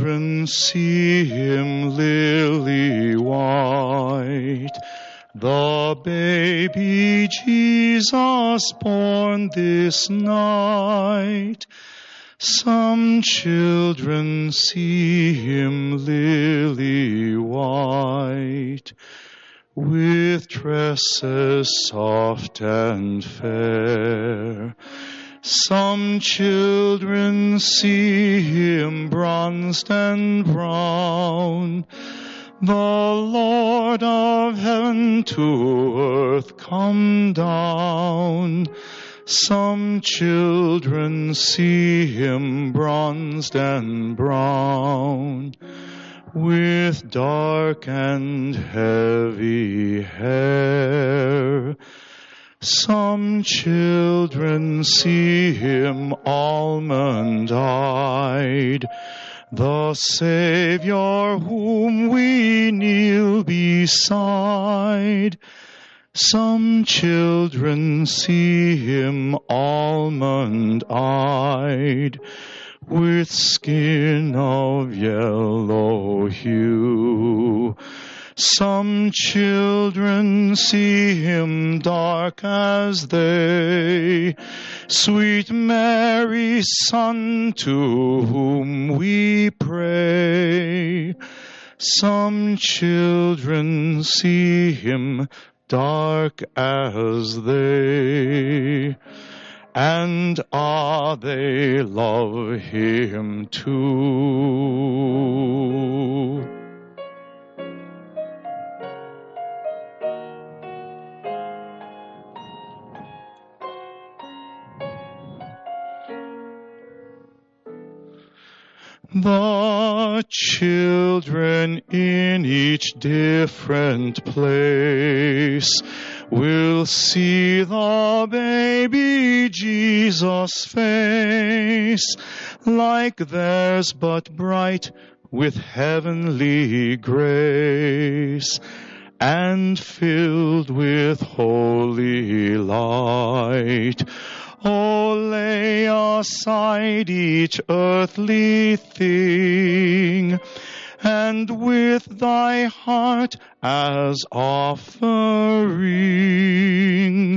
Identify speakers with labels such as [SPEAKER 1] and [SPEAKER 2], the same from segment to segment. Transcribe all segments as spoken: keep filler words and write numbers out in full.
[SPEAKER 1] children see him lily white, the baby Jesus born this night. Some children see him lily white, with tresses soft and fair. Some children see him bronzed and brown, the Lord of heaven to earth come down. Some children see him bronzed and brown, with dark and heavy hair. Some children see him almond-eyed, the Savior whom we kneel beside. Some children see him almond-eyed, with skin of yellow hue. Some children see him dark as they, sweet Mary's Son, to whom we pray. Some children see him dark as they, and ah, they love him too. The children in each different place will see the baby Jesus' face, like theirs but bright with heavenly grace, and filled with holy light. Oh, lay aside each earthly thing, and with thy heart as offering,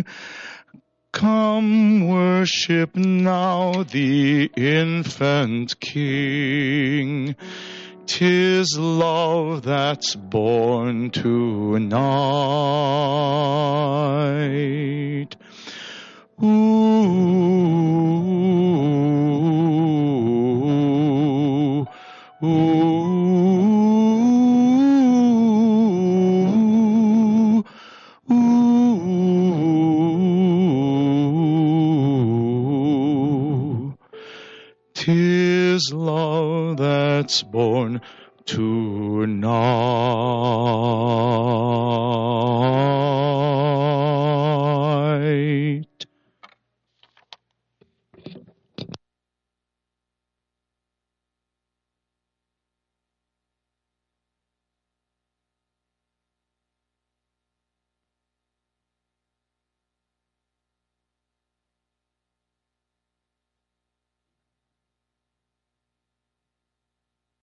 [SPEAKER 1] come worship now the infant King. 'Tis love that's born tonight. Ooh, ooh, ooh. 'Tis love that's born tonight.